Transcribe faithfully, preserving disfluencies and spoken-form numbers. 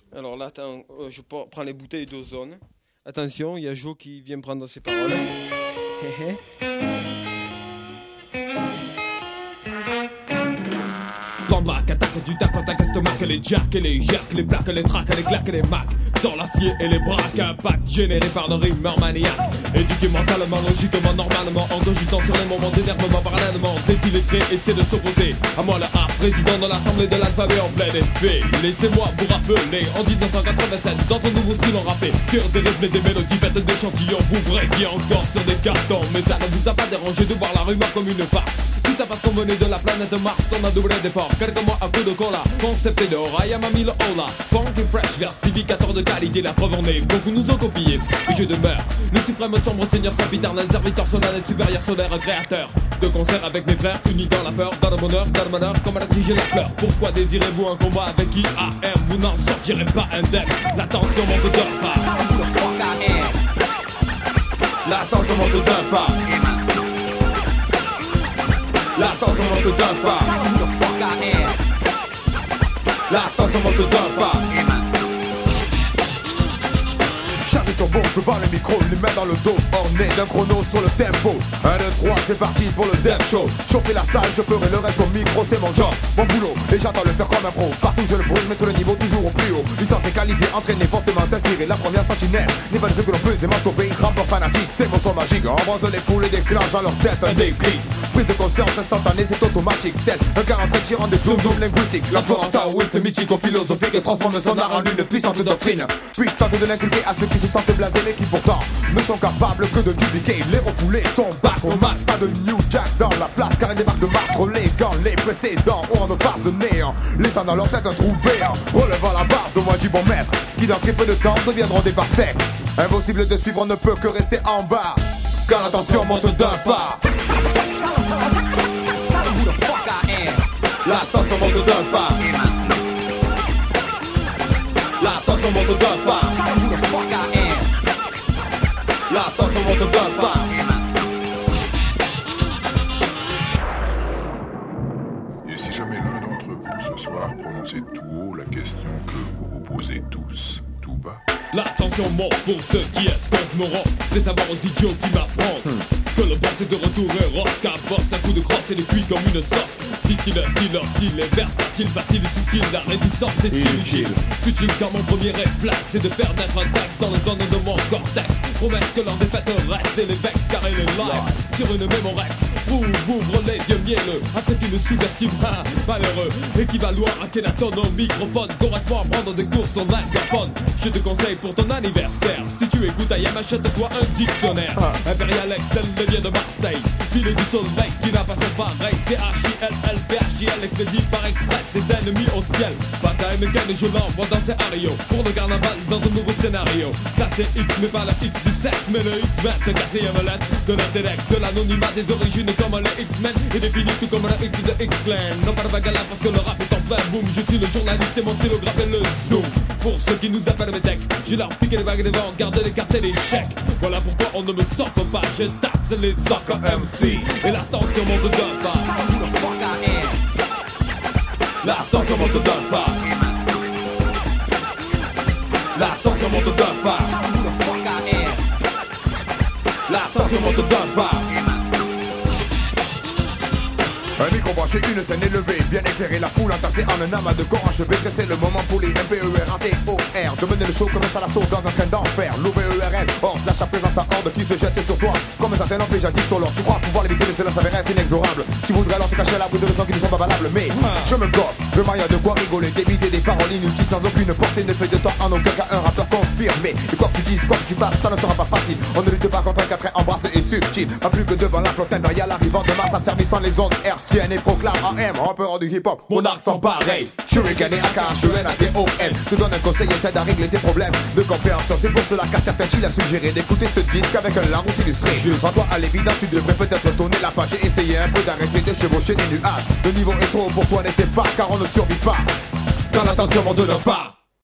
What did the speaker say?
Alors là, attends, euh, je prends les bouteilles d'ozone. Attention, il y a Jo qui vient prendre ses paroles. Hé hé. Black, attaque du tac, attaque estomac, les jacks et les jacks, les plaques, les tracks, les claques et les macs. Sur l'acier et les braques, impact généré par le rimeur maniaque. Éduqué mentalement, logiquement, normalement, en cogitant sur les moments d'énervement, parallèlement. Désillettré, essaie de s'opposer à moi, le A, président de l'assemblée de l'alphabet en plein effet. Laissez-moi vous rappeler, en dix-neuf cent quatre-vingt-sept, dans un nouveau style en rappé, sur des rythmes et des mélodies faites d'échantillons, vous breakez encore sur des cartons. Mais ça ne vous a pas dérangé de voir la rumeur comme une farce. Tout ça parce qu'on venait de la planète Mars, on a doublé d'efforts. Quelques mois à coup de cola, concept de Raya Mami le Ola. Funky fresh, versificateur de qualité, la preuve en est, beaucoup nous ont copié. Et je demeure le suprême sombre seigneur sempiternel, serviteur solennel, supérieur solaire, créateur. De concert avec mes frères, unis dans la peur, dans le bonheur, dans le bonheur, comme à la tige la peur. Pourquoi désirez-vous un combat avec I A M? Vous n'en sortirez pas indemne. La tension monte d'un pas. La tension monte d'un pas. La tension monte d'un pas. La tension monte d'un pas. Chargé turbo devant le micro, les mains dans le dos, orné d'un chrono sur le tempo. un, deux, trois, c'est parti pour le dev show. Chauffer la salle, je ferai le reste au micro, c'est mon job, mon boulot. Et j'attends le faire comme un pro. Partout je le brûle, mettre le niveau toujours au plus haut. Licencié, qualifié, entraîné, fortement inspiré. La première sentinelle, n'est pas de ce que l'on peut aisément stopper. Rapport fanatique, c'est mon son magique. Embrase les foules et déclenche dans leur tête un déclic. Prise de conscience instantanée, c'est automatique. Tel un quarante-cinq tirant des doubles doubles linguistiques. L'empereur taoïste, mythique, philosophique, transforme son art en une puissante doctrine. Puis tente de l'inculquer à ceux qui se sentent blasés mais qui pourtant ne sont capables que de dupliquer. Les refoulés sont back au max. Pas de New Jack dans la place car ils débarquent de Mars. Les gants, les précédents ont en face de néant, laissant dans leur tête un trou béant. Relevant la barre de moins du bon maître, qui dans très peu de temps deviendront des parsecs. Impossible de suivre, on ne peut que rester en bas, car la tension monte d'un pas. La tension monte d'un pas. La tension monte d'un pas. La tension monte d'un pas. Et si jamais l'un d'entre vous ce soir prononçait tout haut la question que vous vous posez tous, tout bas. La tension monte pour ceux qui escomptent mon rang. Des savoirs aux idiots qui m'affrontent. hmm. Que le boss est de retour et rosse. Qu'un boss, un coup de crosse et des cuits comme une sauce. Style, style, leur style est versatile, facile et subtil. La résistance est inutile. Futile car mon premier réflexe c'est de faire naître un texte dans les zones de mon cortex. Promesse que leur défaite reste et les vex car elle est live sur une mémorex. Ouvre les yeux mielleux à ceux qui me sous-estiment, ah, malheureux. Équivaloir à Kenaton au microphone correspond à prendre des cours sur l'interphone. Je te conseille pour ton anniversaire, si tu écoutes I A M, achète-toi un dictionnaire. ah. Imperial Excel, le vient de Marseille. Ville du soleil qui n'a pas son pareil. C H I L L P H I L expédie par express ses ennemis au ciel. Pas à M K et je l'envoie dans ses arios pour le carnaval dans un nouveau scénario. Classé X mais pas le X du sexe mais le X-Men. Quatrième lettre de l'intellect, de l'anonymat des origines comme les X-Men. Et défini tout comme le X de X-Clan. Non pas de bagarre parce que le rap est en plein boom. Je suis le journaliste et mon stylographe est le zoom. Pour ceux qui nous appellent mes decks, j'ai leur piqué les bagues devant, garder les cartes et les chèques. Voilà pourquoi on ne me stoppe pas, je taxe les soccer M C. Et la tension monte d'un pas. La tension monte d'un pas. La tension monte d'un pas. La tension monte d'un pas. Un micro branché, une scène élevée, bien éclairée, la foule entassée en un amas de corps achevés. C'est le moment pour les M P E R A T O R de mener le show comme un chalasso dans un train d'enfer. L'O V E R L, horde, lâche à présent sa horde qui se jette sur toi comme un certain homme déjà dit sur l'or. Tu crois pouvoir l'éviter mais cela s'avère être inexorable. Tu voudrais alors te cacher à l'abri de leçons qui ne sont pas valables. Mais je me gosse, le mariage de quoi rigoler, d'éviter des paroles inutiles sans aucune portée ne fait de temps en aucun cas un rappeur confirmé. Et quoi que tu dises, quoi que tu fasses, ça ne sera pas facile. On ne lutte pas contre un quatrain embrassé et subtil. Pas plus que devant la flotte impériale arrivant de Mars asservissant les ondes hertziennes et proclame A M, empereur du hip-hop, mon accent pareil. Shuriken et A K H E N A T O N te donne un conseil et t'aide à régler tes problèmes de compréhension. C'est pour cela qu'à certains chill a suggéré d'écouter ce disque avec un Larousse illustré. Rends-toi à l'évidence, tu devrais peut-être tourner la page et essayer un peu d'arrêter de chevaucher les nuages. Le niveau est trop haut pour toi, n'essaie pas car on ne survit pas quand la tension monte d'un pas.